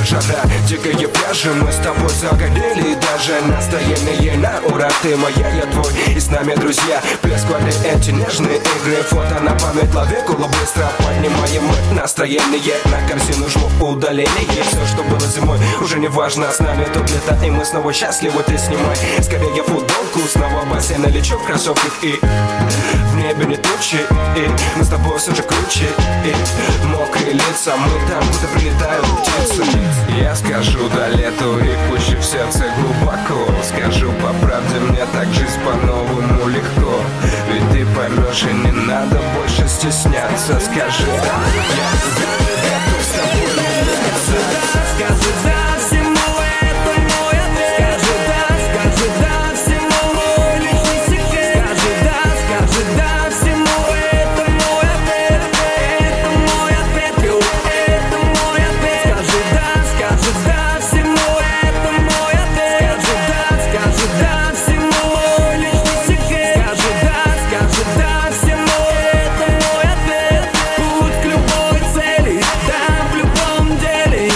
жара, дикие пляжи, мы с тобой загорели. И даже настроение на ура, ты моя, я твой, и с нами друзья. Плескали эти нежные игры, фото на память лавекула. Быстро поднимаем мы настроение, на корзину жму удаление. Все, что было зимой, уже не важно, с нами тут лето, и мы снова счастливы. Ты снимай скорее футболку, снова в бассейн, лечу в кроссовках, и в небе не тучи, и мы с тобой все же круче, и мокрые лица, мы там, будто прилетают птицы. Я скажу да лету, и пуще в сердце глубоко. Скажу по правде, мне так жизнь по-новому легко. Ведь ты поймешь, и не надо больше стесняться. Скажи да, я готов с тобой меняться. Скажи да всему, это мой ответ. Скажи да всему, мой личный секрет. Скажи да всему, это мой ответ. Это мой ответ, это мой ответ. Скажи да всему, это мой ответ. Скажи да всему, мой личный секрет. Скажи да всему, это мой ответ. Путь к любой цели, да, в любом деле.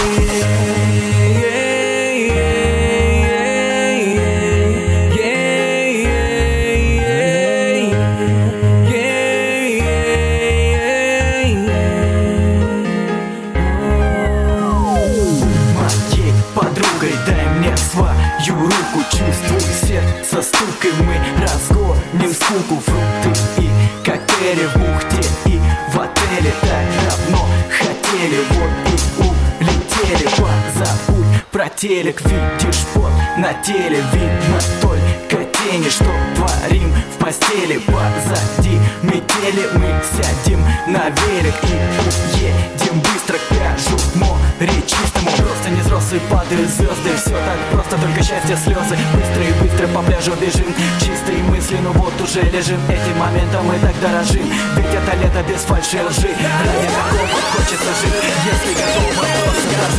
Моей подругой дай мне свою руку, чувствуй сердце стук, и мы разгоним скуку. Фрукты и коктейли в бухте и в отеле так давно хотели, вот и улетели. Позабудь про телек, видишь, вот на теле видно только тени, что творим в постели. Позади метели, мы сядем на велик и уедем быстро к пляжу, море чистому. Просто не взрослые падают звезды, все так просто, только счастье, слезы. Быстро и быстро по пляжу бежим, чистые мысли, ну вот уже лежим. Этим моментом мы так дорожим, ведь это лето без фальши лжи. Ради такого хочется жить, если готова, просто